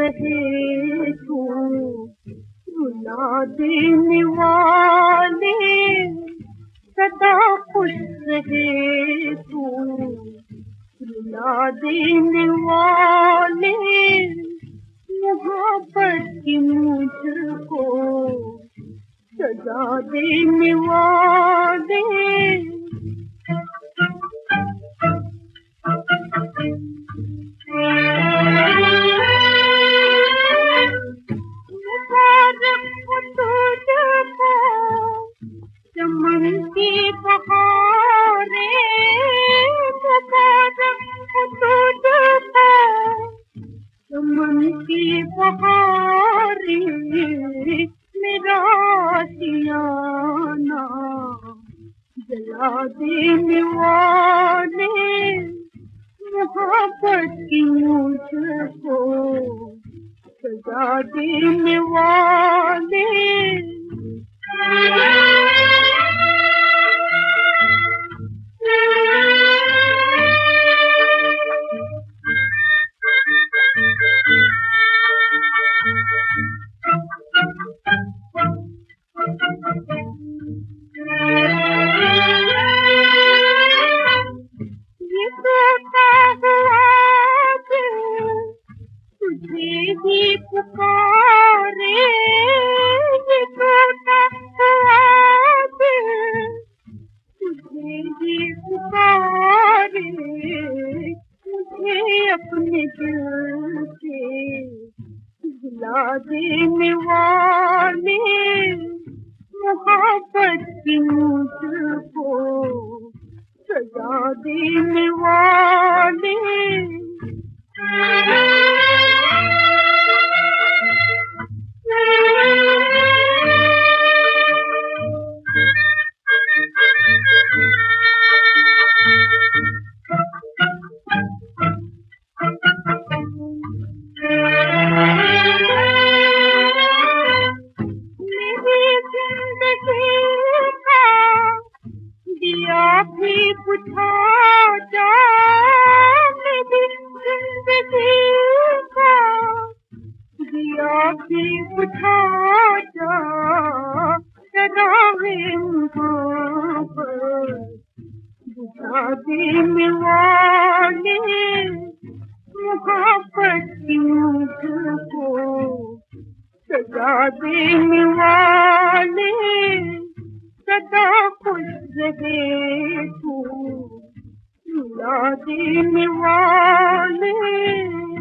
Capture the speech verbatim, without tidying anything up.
रहे तू, रुला देने वाले सदा खुश रहे तू, रुला देने वाले मोहब्बत की मुझको सजा देने वाले। चमन की बहारे चमन की बहारे मेरा आशियाना जला देने वाले मोहब्बत की मुझको सजा देने वाले। ये सोता हुआ तुझे ही पुकारे, ये सोता हुआ तुझे ही पुकारे, मुझे अपने दिल से भुला देने वाले मोहब्बत की मुझको सजा देने वाले। दिया भी बुझा जा मेरी जिंदगी का, दिया भी बुझा जा शराबे मोहब्बत बुझा देने वाले मोहब्बत की मुझको सजा देने वाले सदा खुश रहे तू, रुला देने वाले।